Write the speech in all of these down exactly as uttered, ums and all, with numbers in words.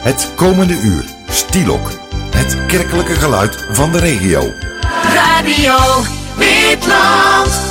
Het komende uur, Stielok. Het kerkelijke geluid van de regio. Radio Witland.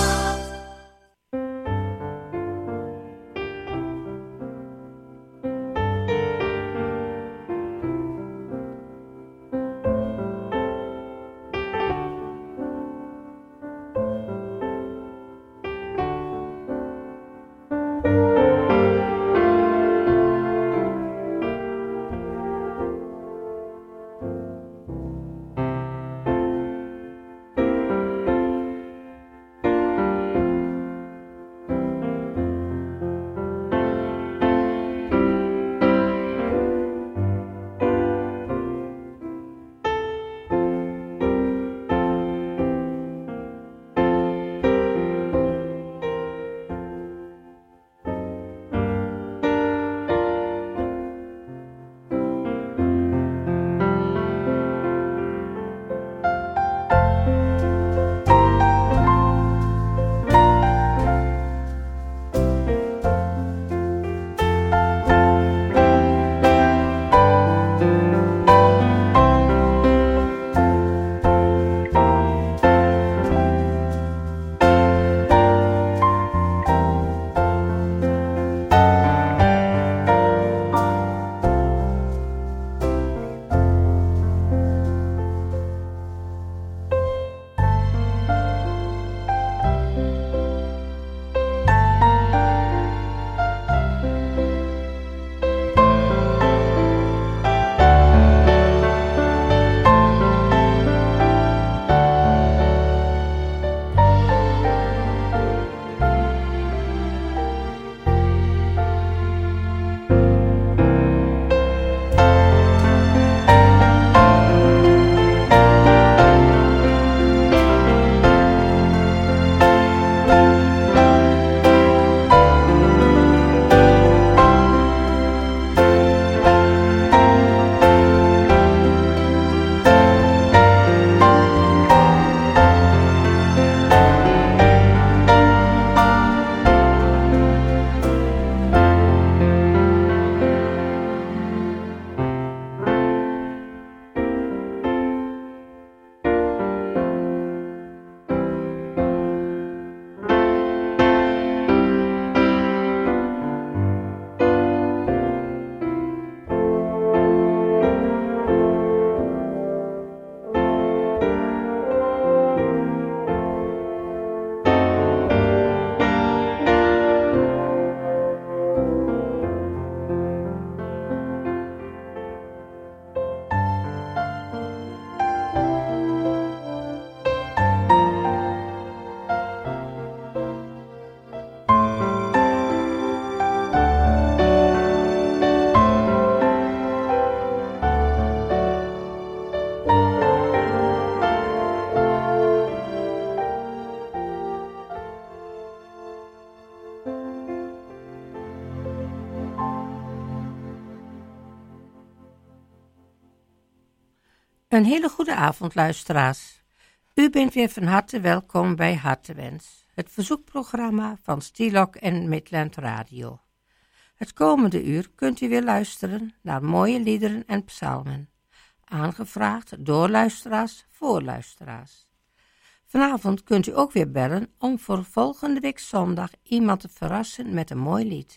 Een hele goede avond, luisteraars. U bent weer van harte welkom bij Hartewens, het verzoekprogramma van Stielok en Midland Radio. Het komende uur kunt u weer luisteren naar mooie liederen en psalmen, aangevraagd door luisteraars voor luisteraars. Vanavond kunt u ook weer bellen om voor volgende week zondag iemand te verrassen met een mooi lied.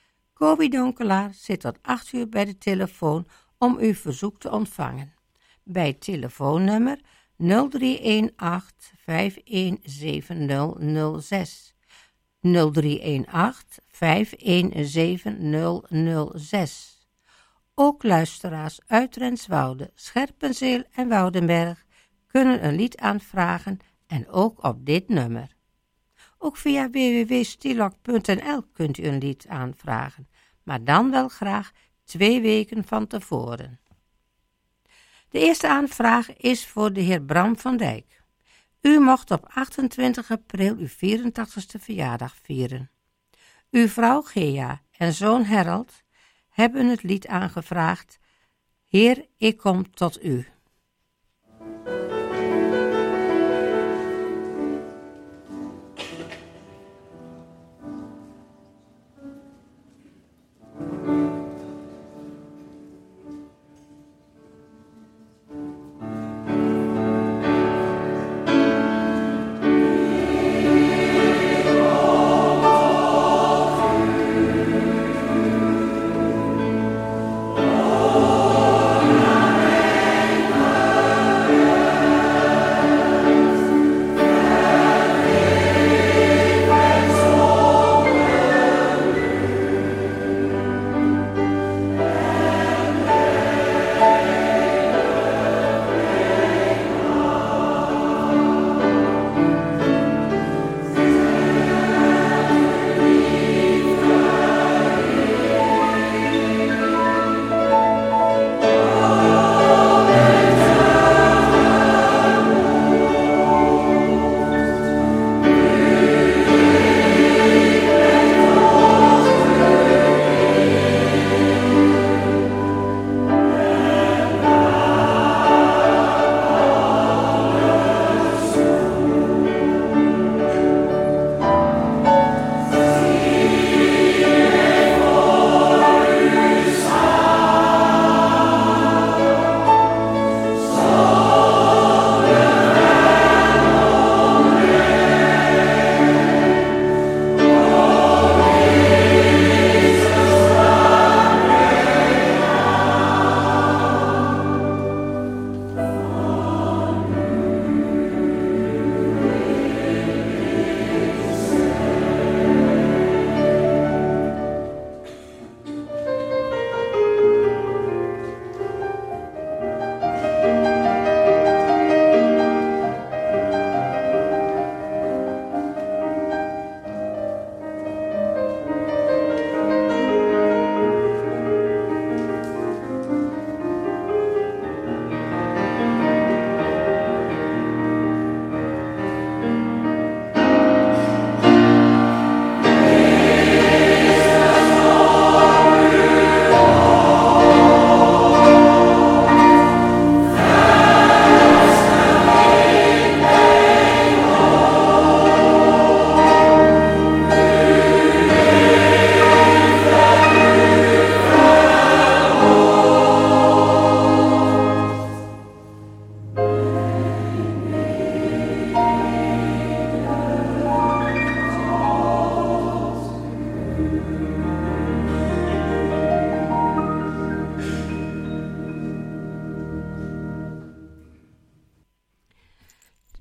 Kobi Donkelaar zit tot acht uur bij de telefoon om uw verzoek te ontvangen. Bij het telefoonnummer nul drie een acht vijf een zeven nul nul zes. nul drie een acht vijf een zeven nul nul zes. Ook luisteraars uit Renswoude, Scherpenzeel en Woudenberg kunnen een lied aanvragen en ook op dit nummer. Ook via w w w punt stielok punt n l kunt u een lied aanvragen, maar dan wel graag twee weken van tevoren. De eerste aanvraag is voor de heer Bram van Dijk. U mocht op achtentwintig april uw vierentachtigste verjaardag vieren. Uw vrouw Gea en zoon Harold hebben het lied aangevraagd: Heer, ik kom tot u.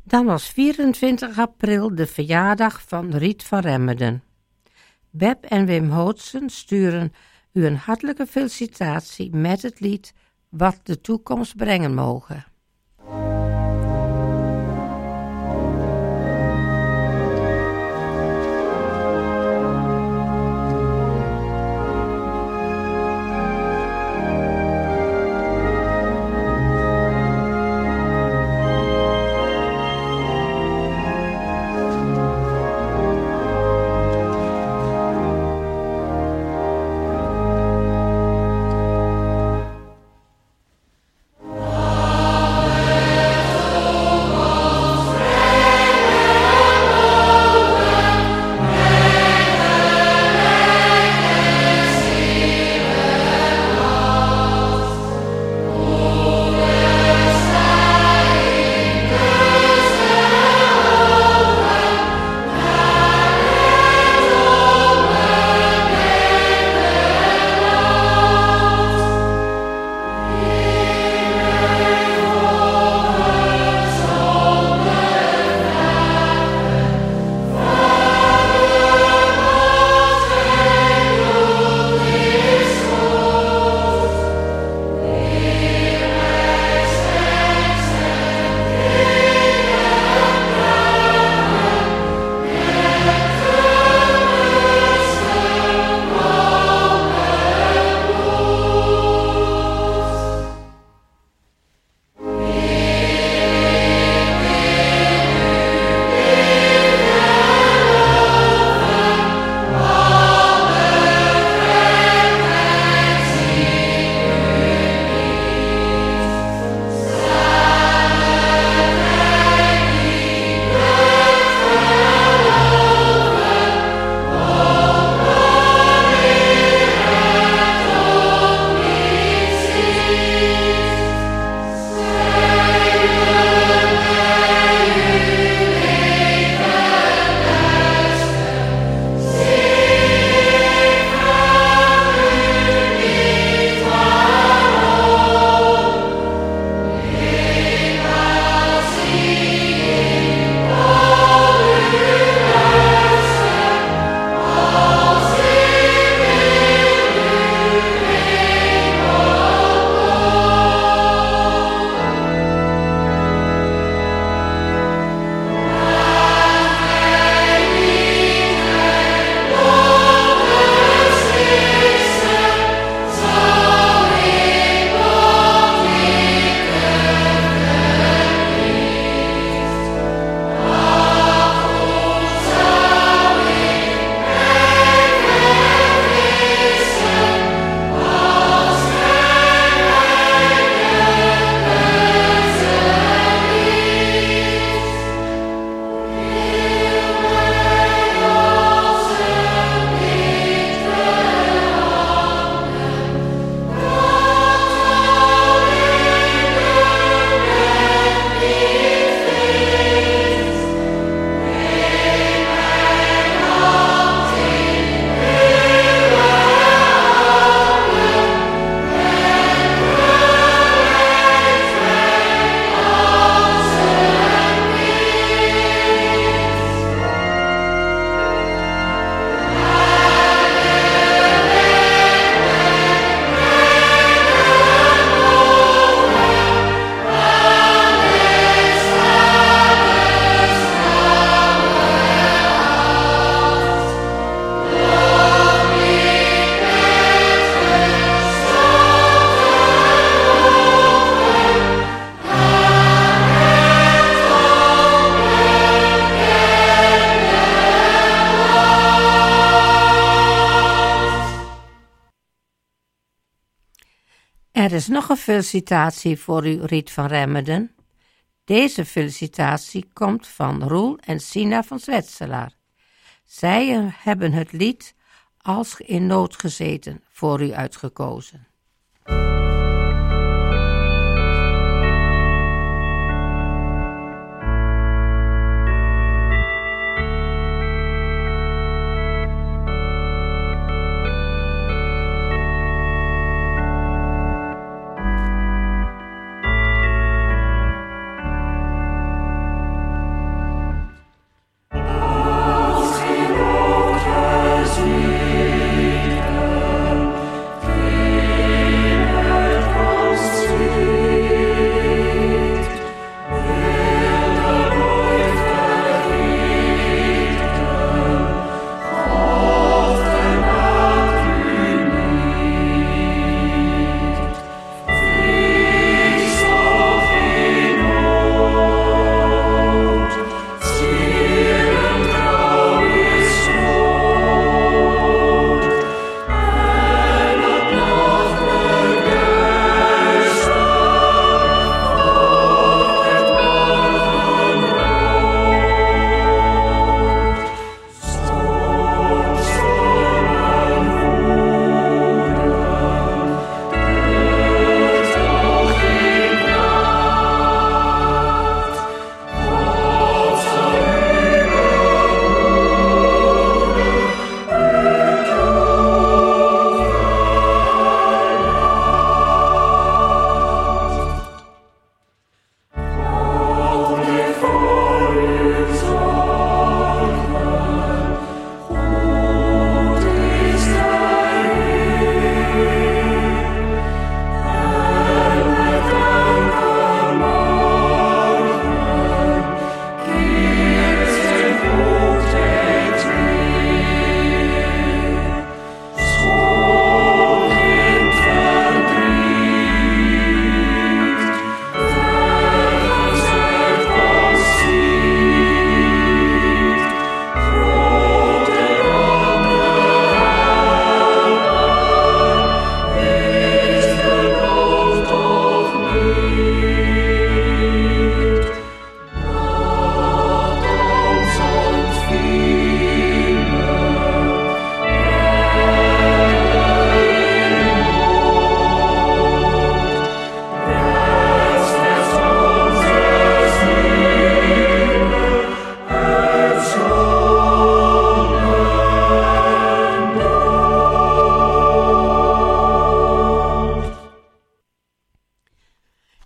Dan was vierentwintig april de verjaardag van Riet van Remmerden. Beb en Wim Hootsen sturen u een hartelijke felicitatie met het lied Wat de toekomst brengen mogen. Er is nog een felicitatie voor u, Riet van Remmerden. Deze felicitatie komt van Roel en Sina van Zwetselaar. Zij hebben het lied Als in nood gezeten voor u uitgekozen.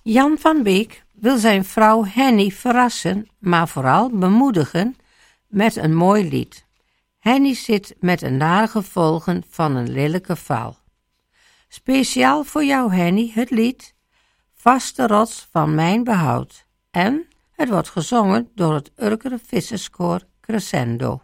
Jan van Beek wil zijn vrouw Henny verrassen, maar vooral bemoedigen met een mooi lied. Henny zit met de nare gevolgen van een lelijke val. Speciaal voor jou, Henny, het lied Vaste rots van mijn behoud. En het wordt gezongen door het Urkere Visserskoor Crescendo.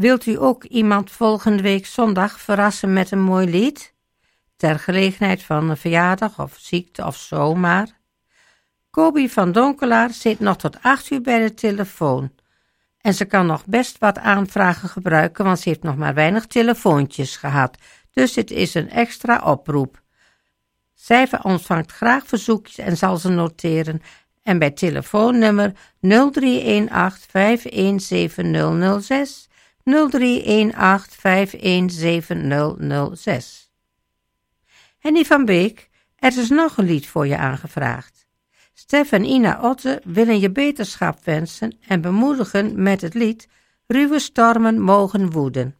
Wilt u ook iemand volgende week zondag verrassen met een mooi lied? Ter gelegenheid van een verjaardag of ziekte of zomaar? Kobi van Donkelaar zit nog tot acht uur bij de telefoon. En ze kan nog best wat aanvragen gebruiken, want ze heeft nog maar weinig telefoontjes gehad. Dus dit is een extra oproep. Zij ontvangt graag verzoekjes en zal ze noteren. En bij telefoonnummer nul drie een acht vijf een zeven nul nul zes, nul drie een acht vijf een zeven nul nul zes. Henny van Beek, er is nog een lied voor je aangevraagd. Stef en Ina Otte willen je beterschap wensen en bemoedigen met het lied Ruwe stormen mogen woeden.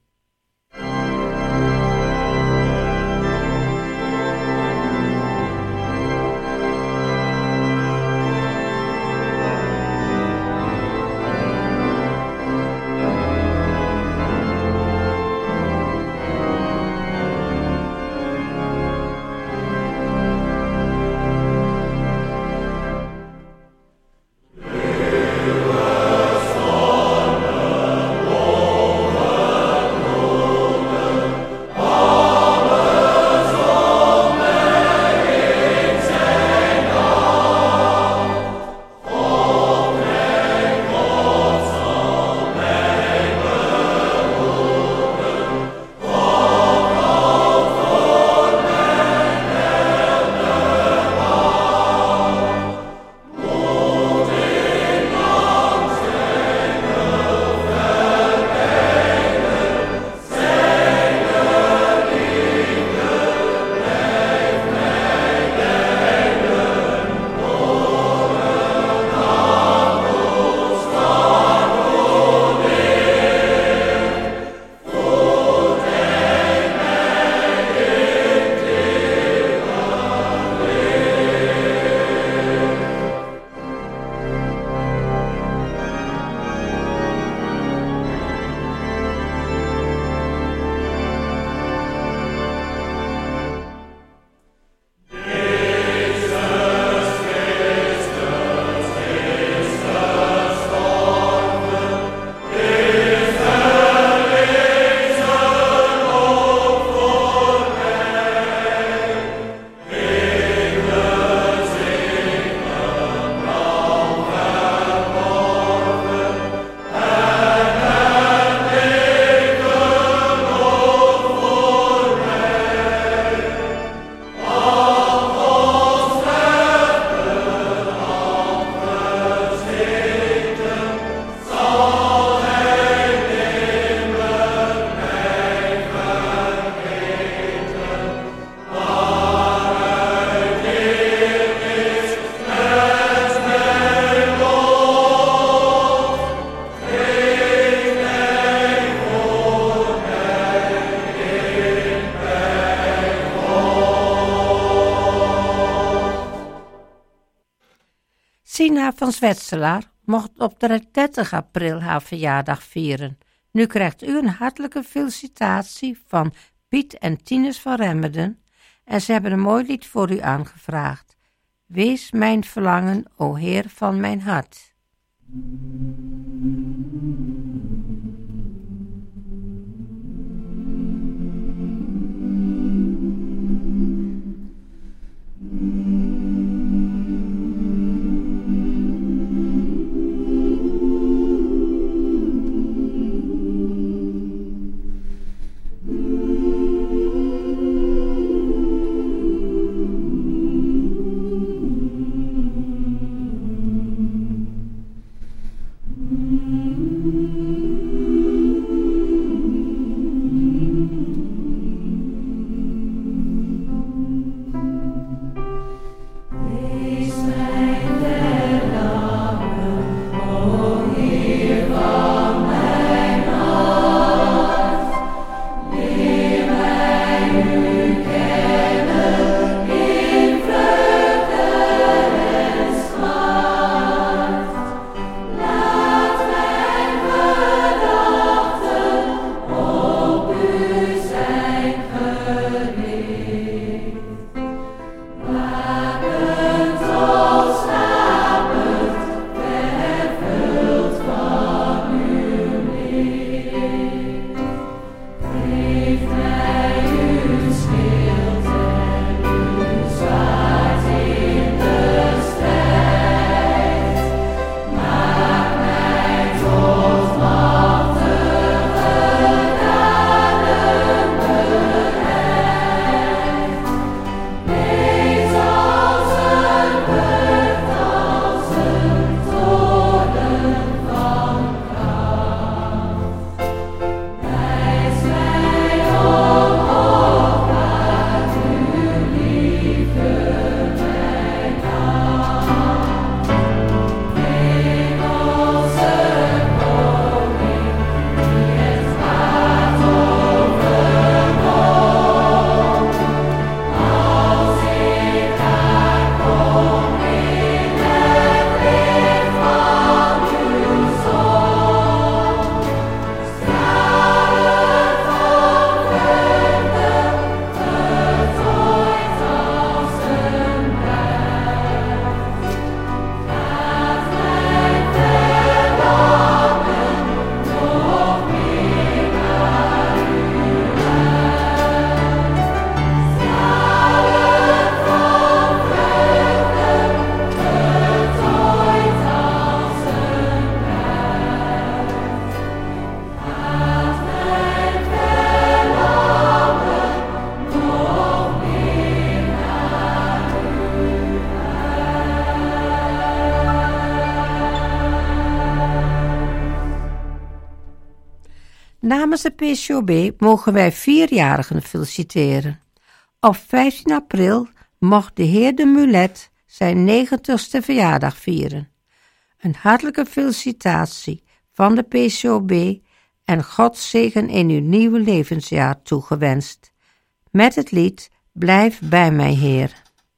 Sina van Zwetselaar mocht op dertig april haar verjaardag vieren. Nu krijgt u een hartelijke felicitatie van Piet en Tines van Remmeden en ze hebben een mooi lied voor u aangevraagd. Wees mijn verlangen, o Heer van mijn hart. Mm-hmm. Namens de P C O B mogen wij vierjarigen feliciteren. Op vijftien april mocht de heer de Mulet zijn negentigste verjaardag vieren. Een hartelijke felicitatie van de P C O B en Gods zegen in uw nieuwe levensjaar toegewenst. Met het lied Blijf bij mij, Heer.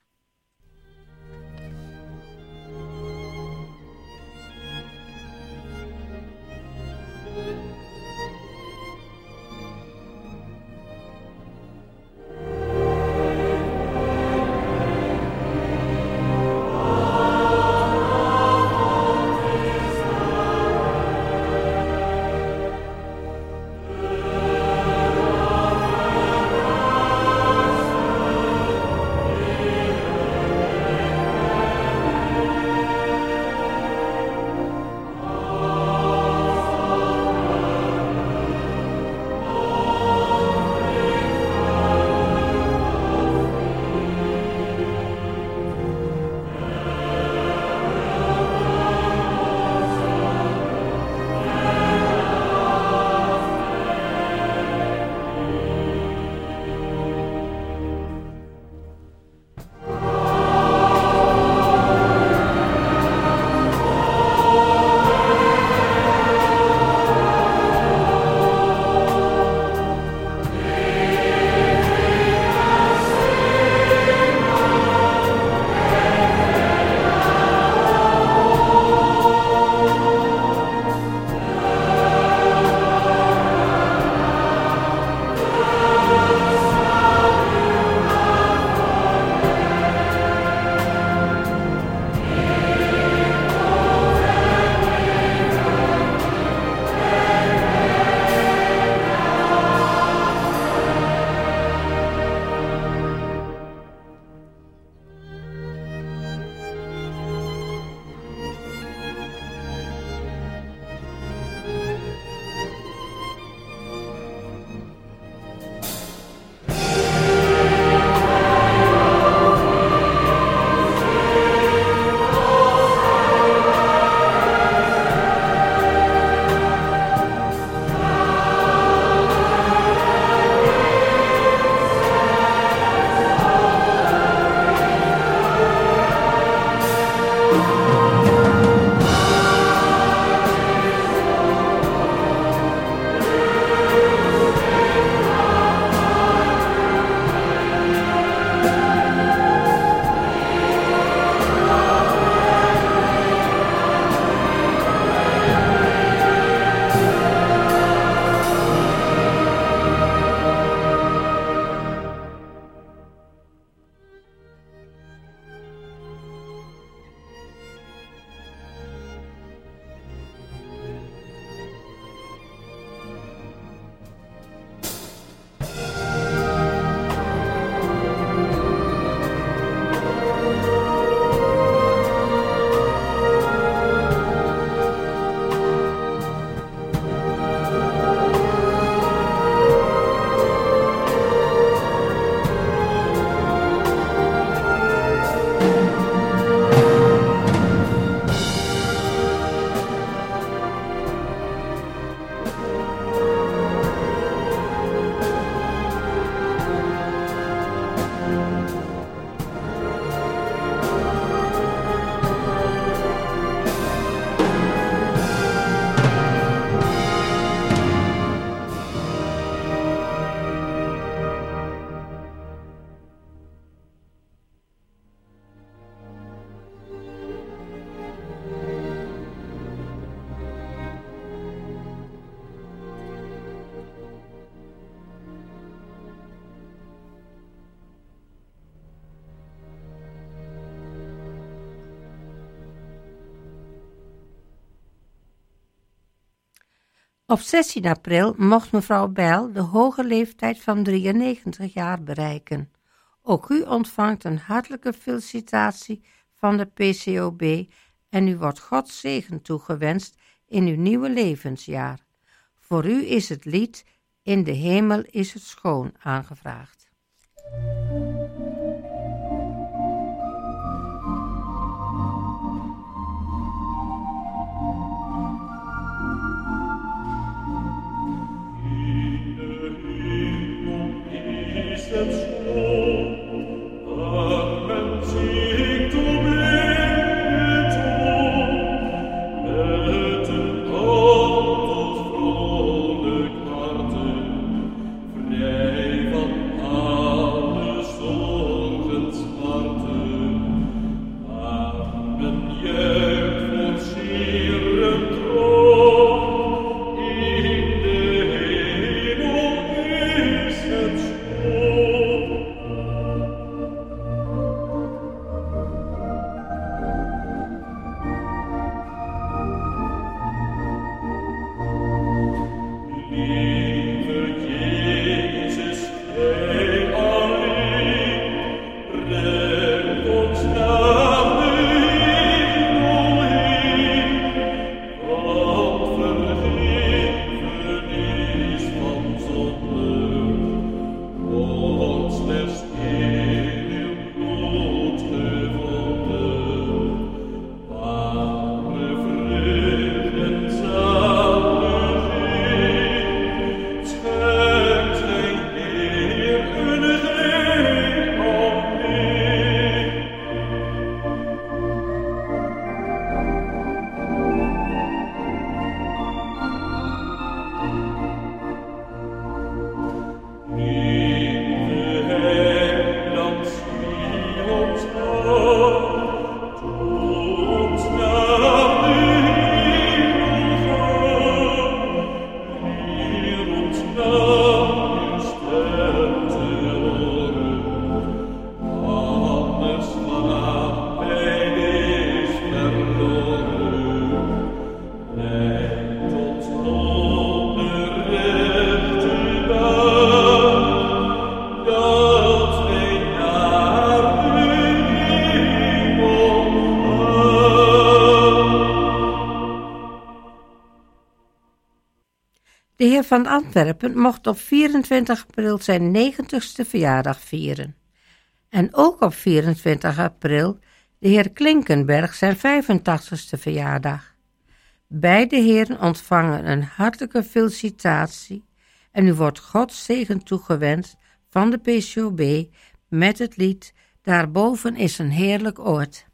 Op zestien april mocht mevrouw Bijl de hoge leeftijd van drieënnegentig jaar bereiken. Ook u ontvangt een hartelijke felicitatie van de P C O B en u wordt Gods zegen toegewenst in uw nieuwe levensjaar. Voor u is het lied In de hemel is het schoon aangevraagd. De heer van Antwerpen mocht op vierentwintig april zijn negentigste verjaardag vieren. En ook op vierentwintig april de heer Klinkenberg zijn vijfentachtigste verjaardag. Beide heren ontvangen een hartelijke felicitatie en u wordt Gods zegen toegewenst van de P C O B met het lied Daarboven is een heerlijk oord.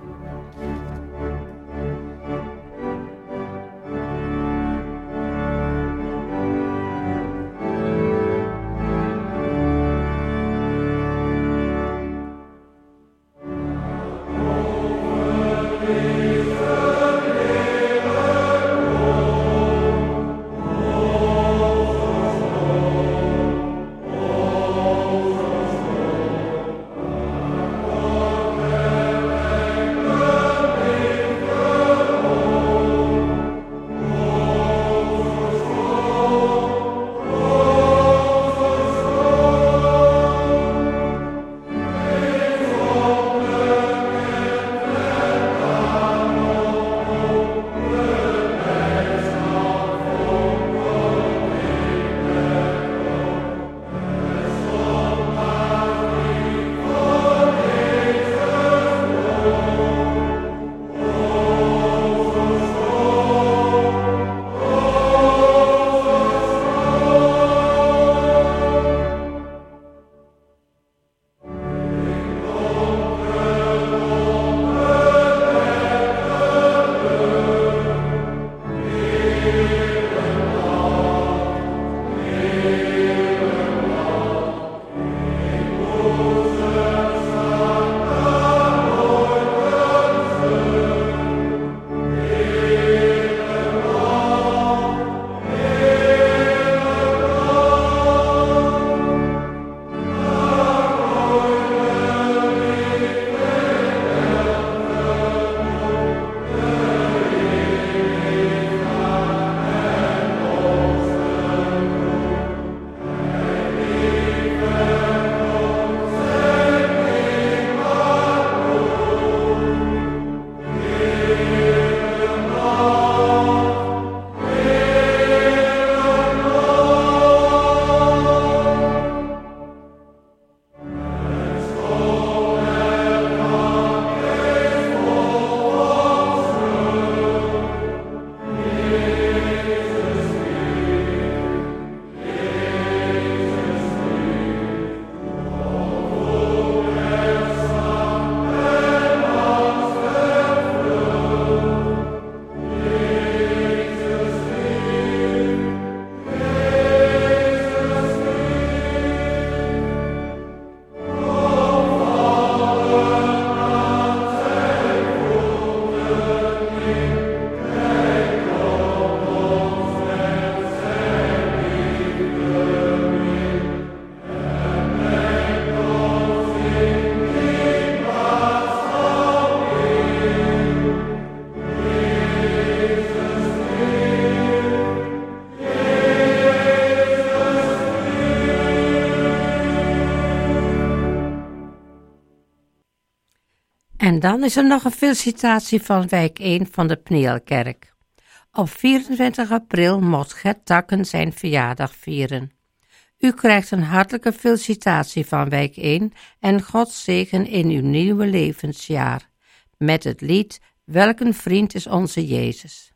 En dan is er nog een felicitatie van wijk één van de Pneelkerk. Op vierentwintig april mocht Gert Takken zijn verjaardag vieren. U krijgt een hartelijke felicitatie van wijk één en Gods zegen in uw nieuwe levensjaar. Met het lied Welk een vriend is onze Jezus.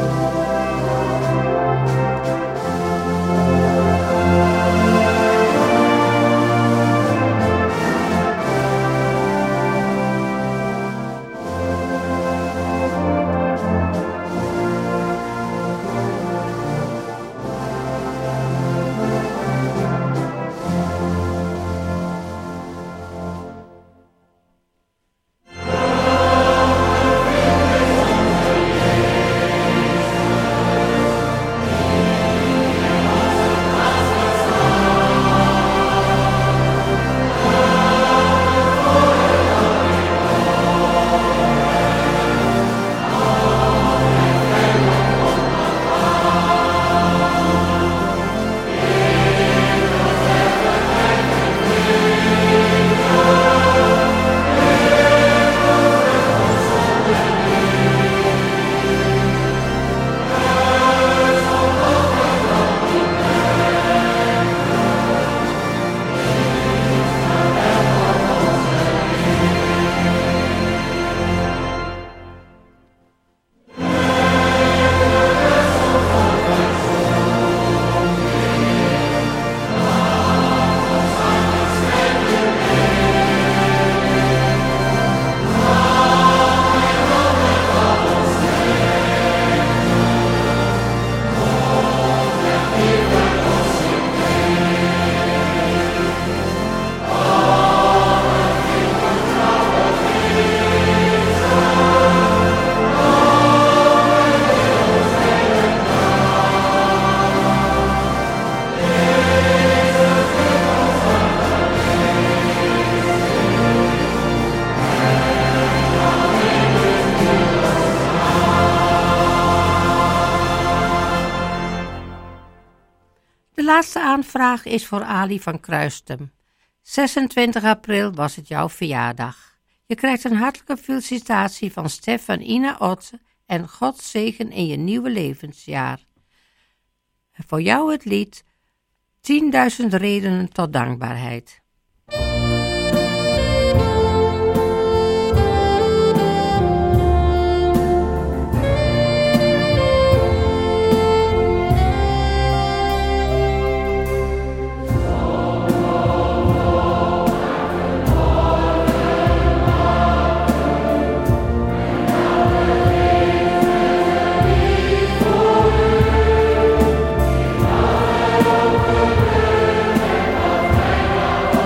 Welk laatste aanvraag is voor Ali van Kruistem. zesentwintig april was het jouw verjaardag. Je krijgt een hartelijke felicitatie van Stef en Ina Otze en God zegen in je nieuwe levensjaar. En voor jou het lied tienduizend redenen tot dankbaarheid. Oh,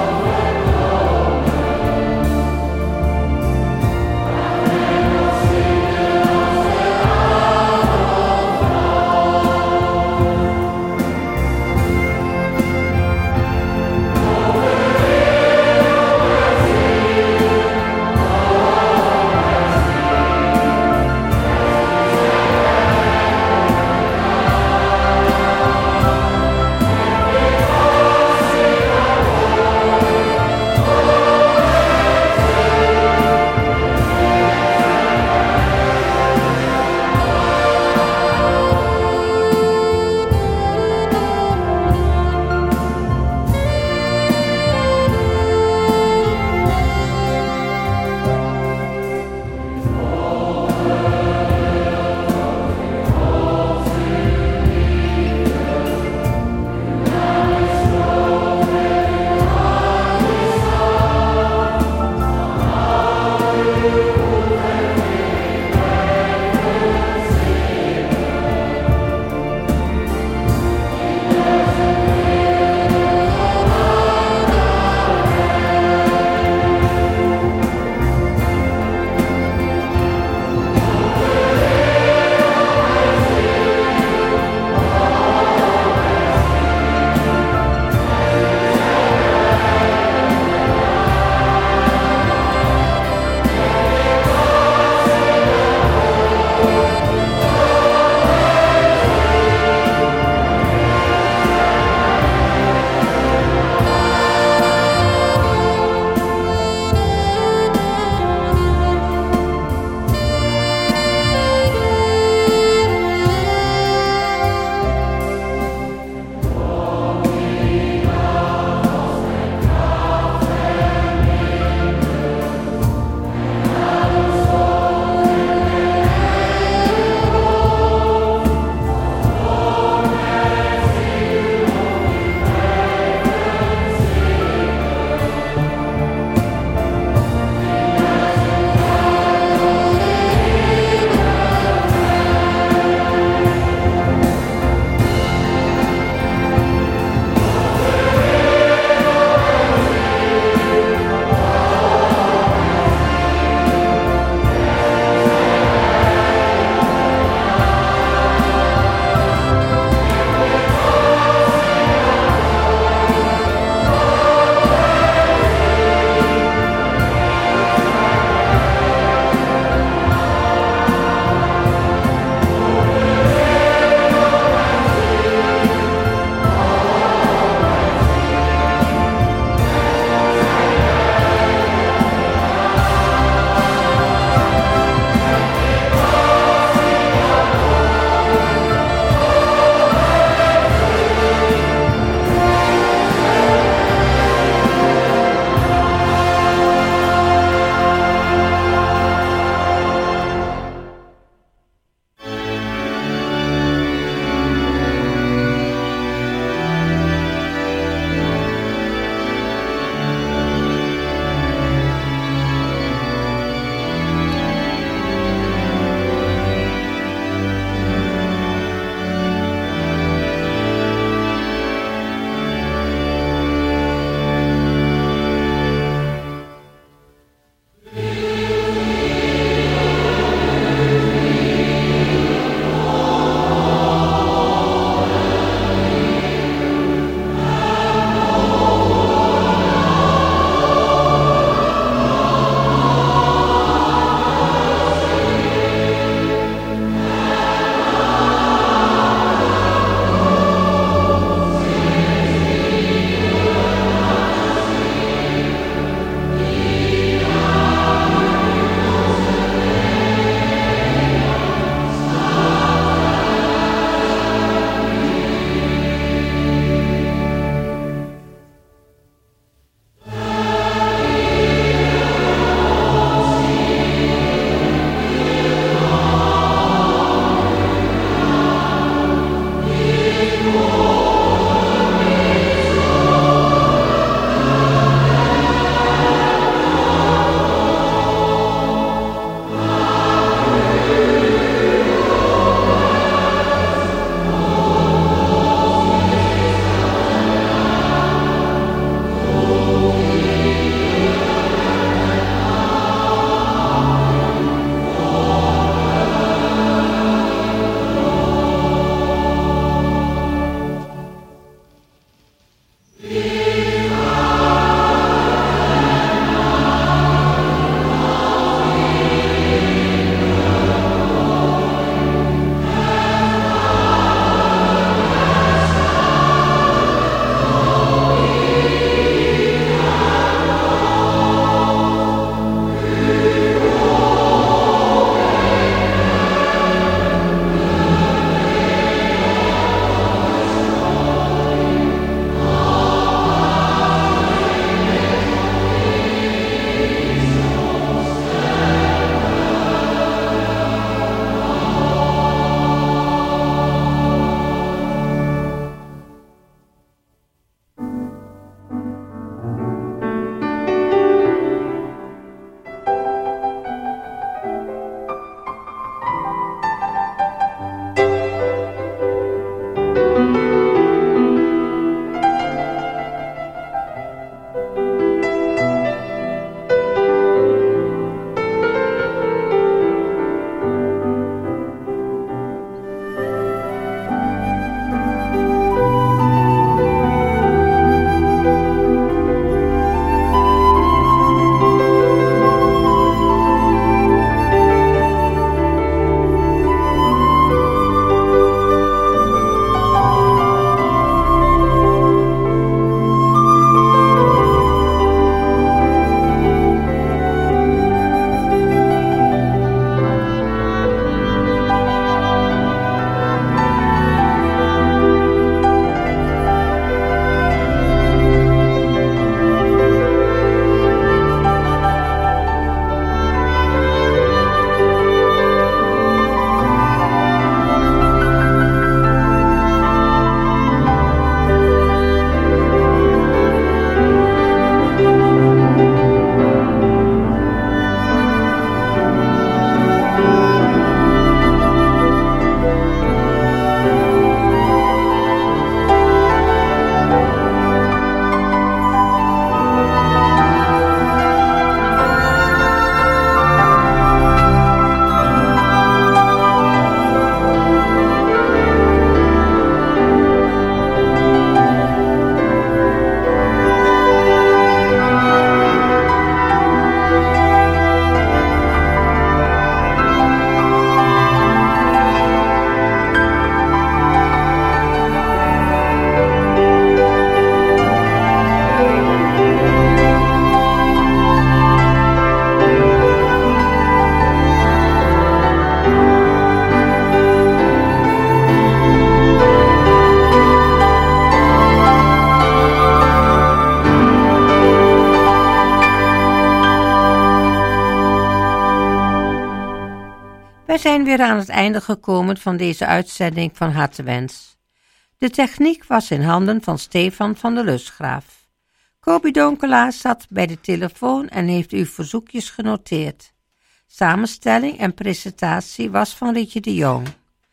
Wij zijn weer aan het einde gekomen van deze uitzending van Hartewens. De techniek was in handen van Stefan van der Lusgraaf. Kobi Donkelaar zat bij de telefoon en heeft uw verzoekjes genoteerd. Samenstelling en presentatie was van Rietje de Jong.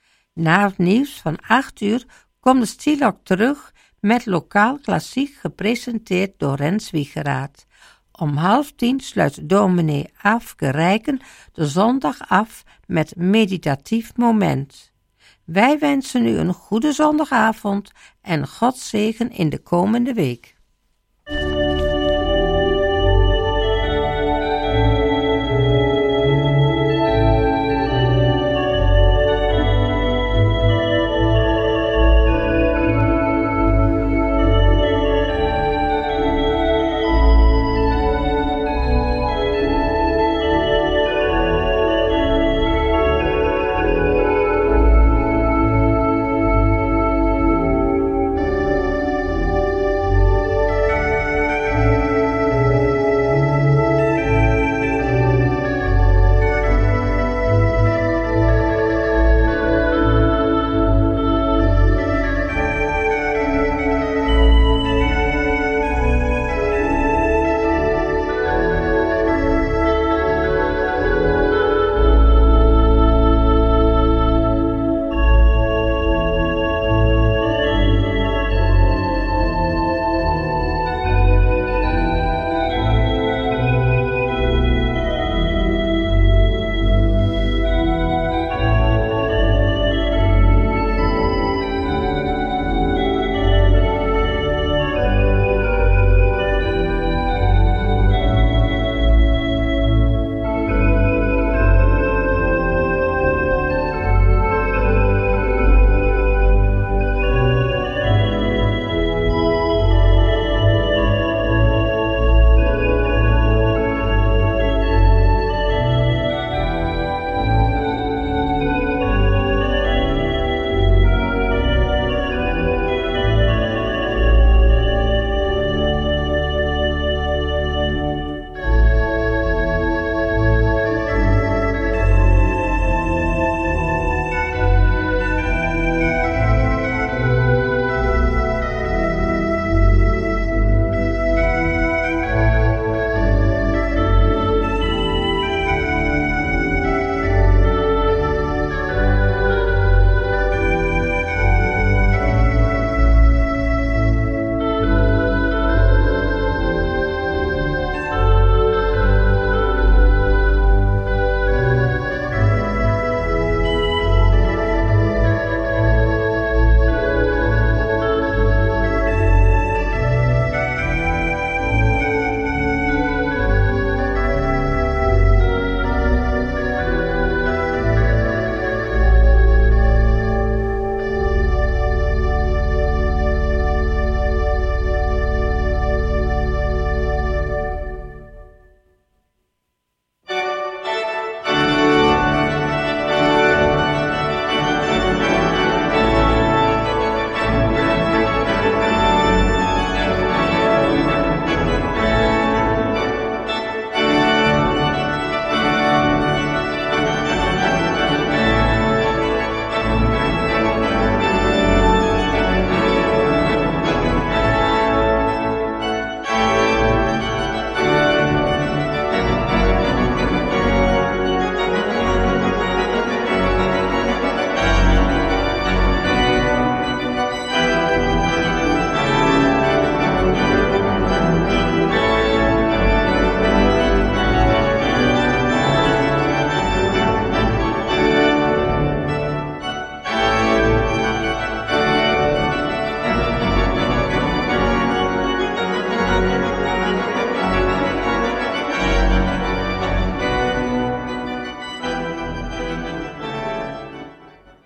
Na het nieuws van acht uur komt de Stilok terug met lokaal klassiek gepresenteerd door Rens Wiegeraad. Om half tien sluit dominee Afke Rijken de zondag af met meditatief moment. Wij wensen u een goede zondagavond en Gods zegen in de komende week.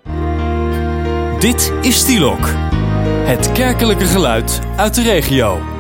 Dit is Stilok, het kerkelijke geluid uit de regio.